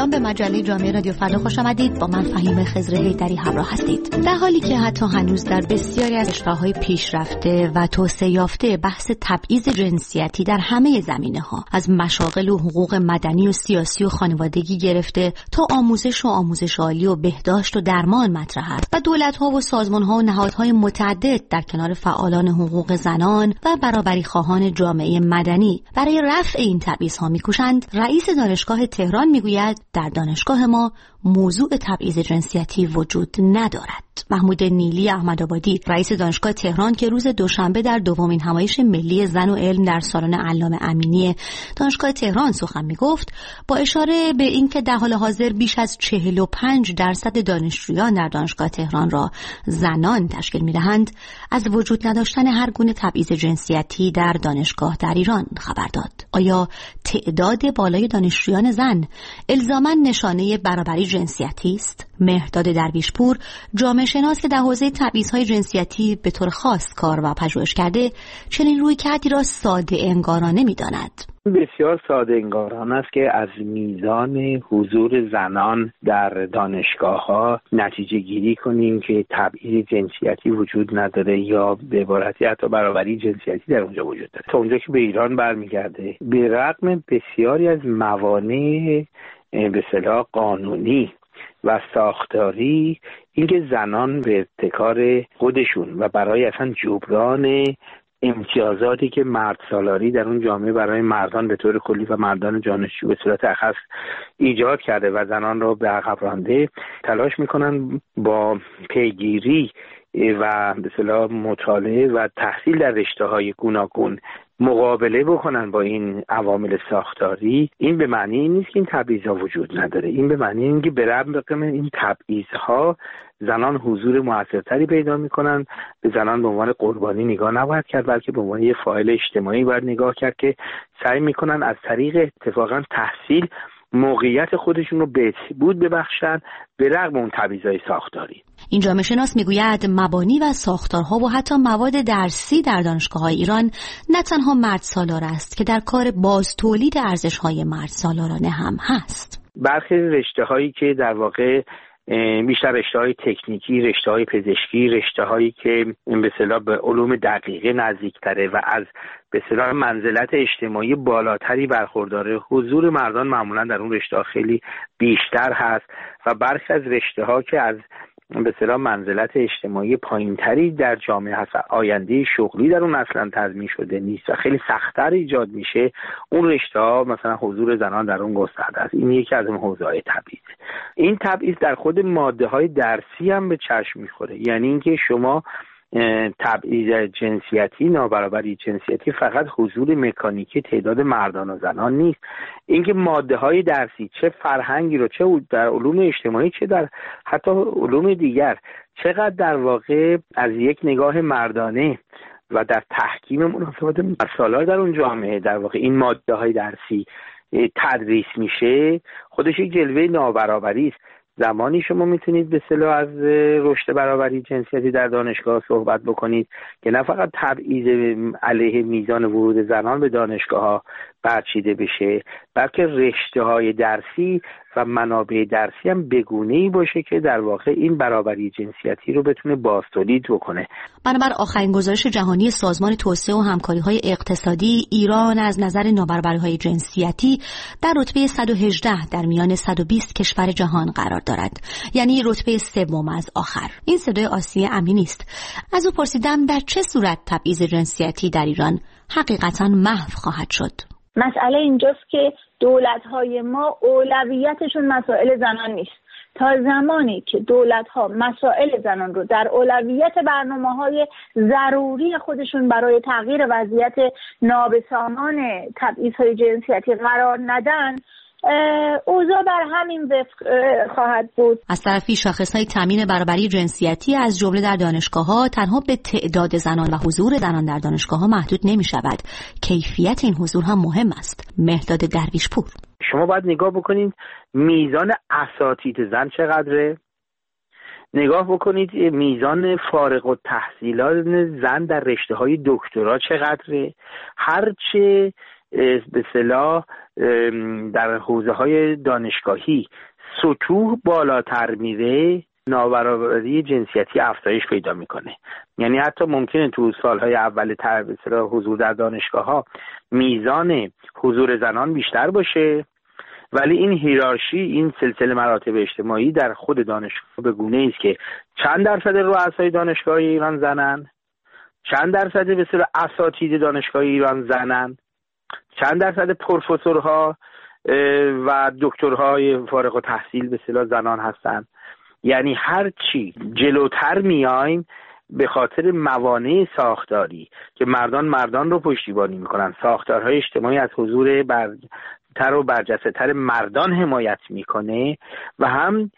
سلام، به مجله جامعه رادیو فردا خوش آمدید. با من فهیم خضر حیدری همراه هستید. در حالی که حتی هنوز در بسیاری از کشورهای پیشرفته و توسعه یافته بحث تبعیض جنسیتی در همه زمینه‌ها، از مشاغل و حقوق مدنی و سیاسی و خانوادگی گرفته تا آموزش عالی و بهداشت و درمان مطرح است و دولت‌ها و سازمان‌ها و نهادهای متعدد در کنار فعالان حقوق زنان و برابری خواهان جامعه مدنی برای رفع این تبعیض‌ها می‌کوشند، رئیس دانشگاه تهران میگوید در دانشگاه ما موضوع تبعیض جنسیتی وجود ندارد. محمود نیلی احمدآبادی، رئیس دانشگاه تهران، که روز دوشنبه در دومین همایش ملی زن و علم در سالن علامه امینی دانشگاه تهران سخن میگفت، با اشاره به اینکه در حال حاضر بیش از 45% دانشجویان در دانشگاه تهران را زنان تشکیل میدهند، از وجود نداشتن هر گونه تبعیض جنسیتی در دانشگاه در ایران خبر داد. آیا تعداد بالای دانشجویان زن الزاماً نشانه برابری جنسیتی است؟ مهرداد درویشپور، جامعه شناس که در حوزه تبعیض‌های جنسیتی به طور خاص کار و پژوهش کرده، چنین رویکردی را ساده انگارانه می‌داند. بسیار ساده انگارانه است که از میزان حضور زنان در دانشگاه‌ها نتیجه گیری کنیم که تبعیض جنسیتی وجود نداره یا به عبارتی حتی برابری جنسیتی در اونجا وجود داره. تا اونجا که به ایران برمیگرده، به رغم بسیاری از موانع به اصطلاح قانونی و ساختاری، اینکه زنان به ابتکار خودشون و برای اصلا جبران امتیازاتی که مرد سالاری در اون جامعه برای مردان به طور کلی و مردان دانشجو به صورت اخص ایجاد کرده و زنان را به عقب رانده، تلاش میکنن با پیگیری و به اصطلاح مطالعه و تحصیل در رشته‌های گوناگون مقابله بکنن با این عوامل ساختاری. این به معنی نیست که این تبعیض‌ها وجود نداره، این به معنی اینه که به رغم این تبعیض‌ها زنان حضور موثرتری پیدا میکنن. به زنان به عنوان قربانی نگاه نباید کرد، بلکه به عنوان یه فاعل اجتماعی باید نگاه کرد که سعی میکنن از طریق اتفاقا تحصیل موقعیت خودشون رو بهبود ببخشن به رغم اون تبعیض‌های ساختاری. این جامعه شناس میگوید مبانی و ساختارها و حتی مواد درسی در دانشگاه‌های ایران نه تنها مرد سالار است که در کار باز تولید ارزش‌های مرد سالارانه هم هست. برخی رشته‌هایی که در واقع بیشتر رشته‌های تکنیکی، رشته‌های پزشکی، رشته‌هایی که به اصطلاح به علوم دقیقه نزدیک‌تره و از به اصطلاح منزلت اجتماعی بالاتری برخورداره، حضور مردان معمولاً در اون رشته‌ها خیلی بیشتر هست و برخی از رشته‌ها که از به اصطلاح منزلت اجتماعی پایینتری در جامعه هست، آینده شغلی در اون اصلا تضمین شده نیست و خیلی سخت‌تر ایجاد میشه، اون رشته‌ها مثلا حضور زنان در اون گسترده است. این یکی از اون حوزه‌های تبعیض. این تبعیض در خود ماده‌های درسی هم به چشم می‌خوره، یعنی اینکه شما تبعیض جنسیتی، نابرابری جنسیتی فقط حضور مکانیکی تعداد مردان و زنان نیست، اینکه ماده‌های درسی چه فرهنگی رو چه در علوم اجتماعی چه در حتی علوم دیگر چقدر در واقع از یک نگاه مردانه و در تحکیم مناسبات مرد در اون جامعه در واقع این ماده‌های درسی تدریس میشه، خودش یک جلوه نابرابری است. زمانی شما میتونید به اصطلاح از رشد برابری جنسیتی در دانشگاه صحبت بکنید که نه فقط تبعیض علیه میزان ورود زنان به دانشگاه‌ها برچیده بشه، بلکه رشته‌های درسی و منابع درسی هم بگونه‌ای باشه که در واقع این برابری جنسیتی رو بتونه بازتولید بکنه. بنابر آخرین گزارش جهانی سازمان توسعه و همکاری‌های اقتصادی، ایران از نظر نابرابری‌های جنسیتی در رتبه 118 در میان 120 کشور جهان قرار دارد، یعنی رتبه سوم از آخر. این صدای آسیه امینی است. از او پرسیدم در چه صورت تبعیض جنسیتی در ایران حقیقتاً محو خواهد شد. مسئله اینجاست که دولت‌های ما اولویتشون مسائل زنان نیست. تا زمانی که دولت‌ها مسائل زنان رو در اولویت برنامه‌های ضروری خودشون برای تغییر وضعیت نابسامان تبعیض‌های جنسیتی قرار ندن، اوضاع بر همین وفق خواهد بود. از طرفی شاخص‌های تامین برابری جنسیتی از جمله در دانشگاه‌ها تنها به تعداد زنان و حضور زنان در دانشگاه‌ها محدود نمی‌شود. کیفیت این حضور هم مهم است. مهرداد درویشپور: شما باید نگاه بکنید میزان اساتید زن چقدره، نگاه بکنید میزان فارغ التحصیلات زن در رشته‌های دکترا چقدره. هرچه به اصطلاح در حوزه‌های دانشگاهی سطوح بالاتر میره، نابرابری جنسیتی افزایش پیدا میکنه. یعنی حتی ممکنه تو سالهای اول حضور در دانشگاه‌ها میزان حضور زنان بیشتر باشه، ولی این هیرارشی، این سلسله مراتب اجتماعی در خود دانشگاه به گونه‌ای است که چند درصد رؤسای دانشگاه ایران زنن، چند درصد به اصطلاح اساتید دانشگاه ایران زنن، چند درصد پروفسورها و دکترهای فارغ التحصیل به اصطلاح زنان هستن. یعنی هر چی جلوتر میایم به خاطر موانع ساختاری که مردان رو پشتیبانی میکنن، ساختارهای اجتماعی از حضور برتر و برجسته‌تر مردان حمایت میکنه و هم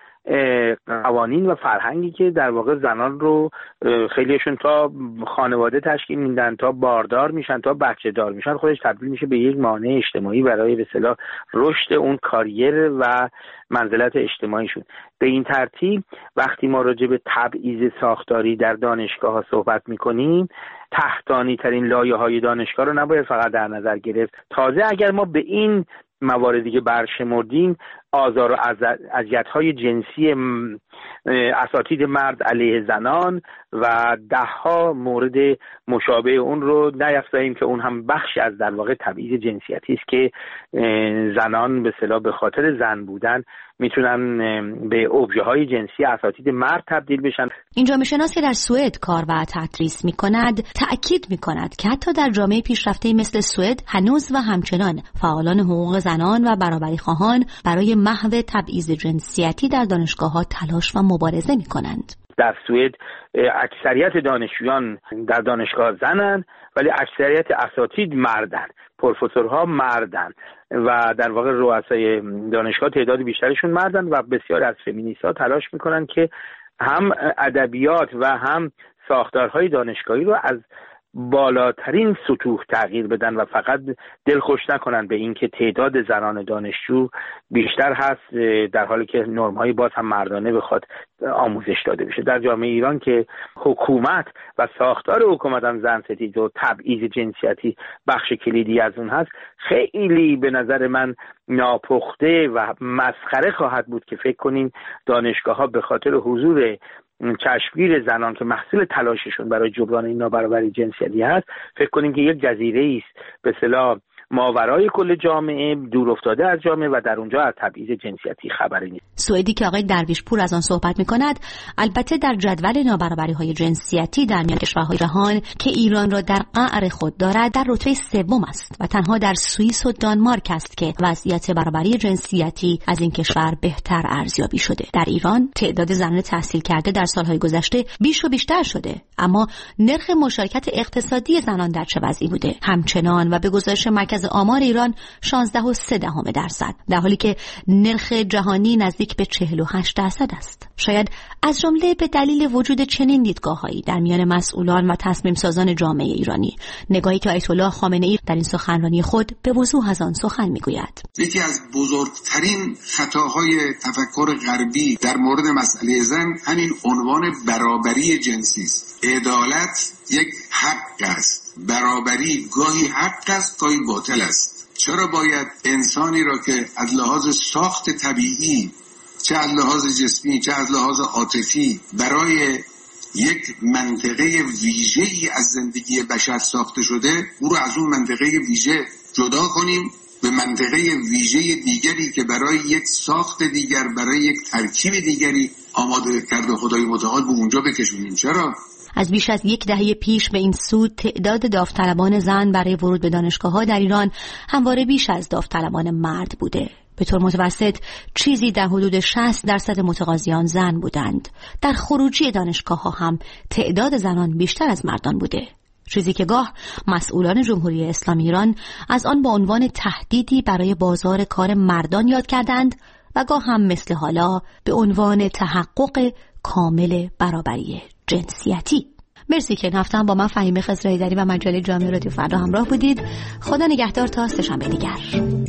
قوانین و فرهنگی که در واقع زنان رو خیلیشون تا خانواده تشکیل میدن، تا باردار میشن، تا بچه دار میشن، خودش تبدیل میشه به یک مانع اجتماعی برای به اصطلاح رشد اون کاریر و منزلت اجتماعیشون. به این ترتیب وقتی ما راجع به تبعیض ساختاری در دانشگاه ها صحبت میکنیم، تحتانی ترین لایه های دانشگاه رو نباید فقط در نظر گرفت. تازه اگر ما به این مواردی که برشمردیم، آزار و اذیت‌های جنسی اساتید مرد علیه زنان و ده‌ها مورد مشابه اون رو نیفزاییم که اون هم بخشی از در واقع تبعیض جنسیتی است که زنان به اصطلاح به خاطر زن بودن میتونن به ابژه‌های جنسی اساتید مرد تبدیل بشن. این جامعه شناس که در سوئد کار و تدریس می‌کند تأکید می‌کند که حتی در جامعه پیشرفته مثل سوئد هنوز و همچنان فعالان حقوق زنان و برابری خواهان برای محو تبعیض جنسیتی در دانشگاه‌ها تلاش و مبارزه می‌کنند. در سوئد اکثریت دانشجویان در دانشگاه زنن، ولی اکثریت اساتید مردن، پروفسورها مردن و در واقع رؤسای دانشگاه تعداد بیشترشون مردن و بسیار از فمینیست‌ها تلاش میکنن که هم ادبیات و هم ساختارهای دانشگاهی رو از بالاترین سطوح تغییر بدن و فقط دلخوش نکنن به این که تعداد زنان دانشجو بیشتر هست، در حالی که نرم‌های باز هم مردانه بخواد آموزش داده بشه. در جامعه ایران که حکومت و ساختار حکومت هم زن ستیز و تبعیض جنسیتی بخش کلیدی از اون هست، خیلی به نظر من ناپخته و مسخره خواهد بود که فکر کنیم دانشگاه‌ها به خاطر حضور چشمگیر زنان که محصول تلاششون برای جبران این نابرابری جنسیتی هست، فکر کنیم که یک جزیره است به اصطلاح ماورای کل جامعه، دور افتاده از جامعه و در اونجا از تبعیض جنسیتی خبری نیست. سوئدی که آقای درویش پور از آن صحبت می‌کند، البته در جدول نابرابری‌های جنسیتی در میان کشورهای جهان که ایران را در قعر خود دارد در رتبه سوم است و تنها در سوئیس و دانمارک است که وضعیت برابری جنسیتی از این کشور بهتر ارزیابی شده. در ایران تعداد زنان تحصیل کرده در سالهای گذشته بیش و بیشتر شده، اما نرخ مشارکت اقتصادی زنان در چه وضعی بوده؟ همچنان و به گزارش مرکز آمار ایران 16.3%، در حالی که نرخ جهانی نزدیک به 48% است. شاید از جمله به دلیل وجود چنین دیدگاه‌هایی در میان مسئولان و تصمیم سازان جامعه ایرانی، نگاهی که آیت الله خامنه‌ای در این سخنرانی خود به وضوح از آن سخن می‌گوید. یکی از بزرگترین خطاهای تفکر غربی در مورد مسئله زن همین عنوان برابری جنسی است. عدالت یک حق است. برابری گاهی حق است، گاهی باطل است. چرا باید انسانی را که از لحاظ ساخت طبیعی، چه از لحاظ جسمی چه از لحاظ عاطفی، برای یک منطقه ویژه‌ای از زندگی بشر ساخته شده، او را از اون منطقه ویژه جدا کنیم به منطقه ویژه دیگری که برای یک ساخت دیگر، برای یک ترکیب دیگری آماده کرده خدای متعال، به اونجا بکشونیم؟ چرا؟ از بیش از یک دهه پیش به این سو تعداد داوطلبان زن برای ورود به دانشگاه‌ها در ایران همواره بیش از داوطلبان مرد بوده. به طور متوسط چیزی در حدود 60% متقاضیان زن بودند. در خروجی دانشگاه‌ها هم تعداد زنان بیشتر از مردان بوده، چیزی که گاه مسئولان جمهوری اسلامی ایران از آن با عنوان تهدیدی برای بازار کار مردان یاد کردند و گاه هم مثل حالا به عنوان تحقق کامل برابری جنسیتی. مرسی که این هفته هم با من فهیمه خضر هیدری و مجله جامعه رادیو فردا همراه بودید. خدا نگهدار تا سه‌شنبه دیگر.